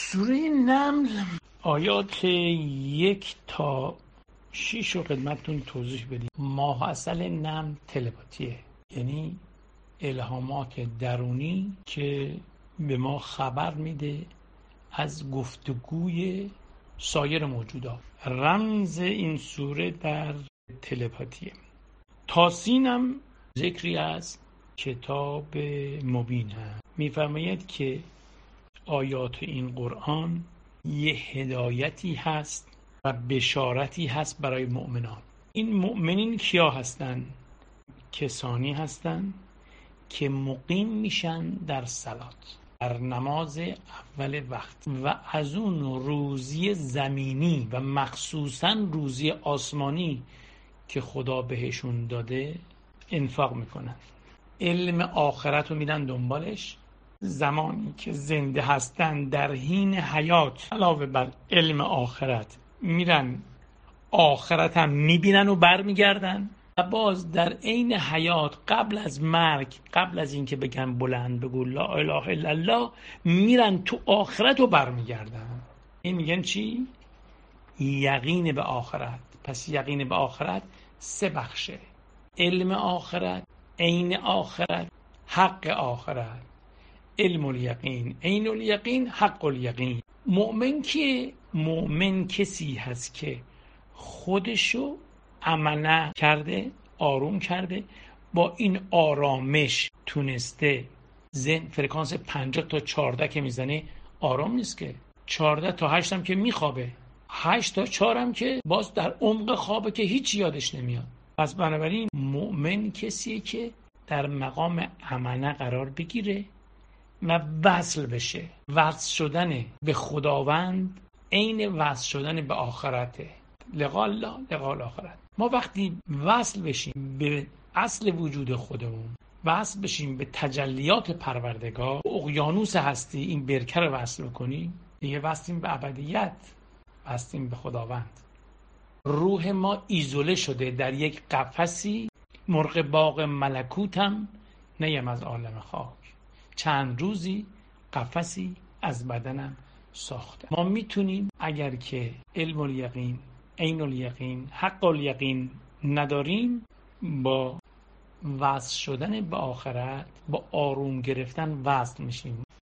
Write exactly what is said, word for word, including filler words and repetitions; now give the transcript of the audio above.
سوره نمل آیات یک تا شیش رو خدمتتون توضیح بدیم. ماه اصل نمل تلپاتیه، یعنی الهامات درونی که به ما خبر میده از گفتگوی سایر موجودات. رمز این سوره در تلپاتیه. تاسین هم ذکری از کتاب مبین هست. میفرماید که آیات این قرآن یه هدایتی هست و بشارتی هست برای مؤمنان. این مؤمنین کیا هستن؟ کسانی هستن که مقیم میشن در صلات، در نماز اول وقت و از اون روزی زمینی و مخصوصا روزی آسمانی که خدا بهشون داده انفاق میکنن. علم آخرت رو میدن دنبالش. زمانی که زنده هستن در حین حیات علاوه بر علم آخرت میرن آخرت هم میبینن و برمیگردن و باز در عین حیات قبل از مرگ، قبل از اینکه بگن بلند بگو لا اله الا الله، میرن تو آخرت و برمیگردن. این میگن چی؟ یقین به آخرت. پس یقین به آخرت سه بخشه: علم آخرت، عین آخرت، حق آخرت. علم الیقین، عین الیقین، حق الیقین. مؤمن کیه؟ مؤمن کسی هست که خودشو امنه کرده، آروم کرده، با این آرامش تونسته ذهن فرکانس پنجاه تا چهارده که میزنه آرام نیست که، چهارده تا هشت هم که میخوابه، هشت تا چهار هم که باز در عمق خوابه که هیچ یادش نمیاد. پس بنابراین مؤمن کسیه که در مقام امنه قرار بگیره و وصل بشه. وصل شدن به خداوند عین وصل شدن به آخرته. لقاء الله، لقاء الاخرت. ما وقتی وصل بشیم به اصل وجود خودمون، وصل بشیم به تجلیات پروردگار، اقیانوس هستی، این برکه رو وصل کنیم، دیگه وصلیم به ابدیت، وصلیم به خداوند. روح ما ایزوله شده در یک قفسی، مرغ باغ ملکوتم نیم از عالم خاک. چند روزی قفسی از بدنم ساخته. ما میتونیم اگر که علم الیقین، عین الیقین، حق الیقین نداریم، با وصل شدن به آخرت، با آروم گرفتن وصل میشیم.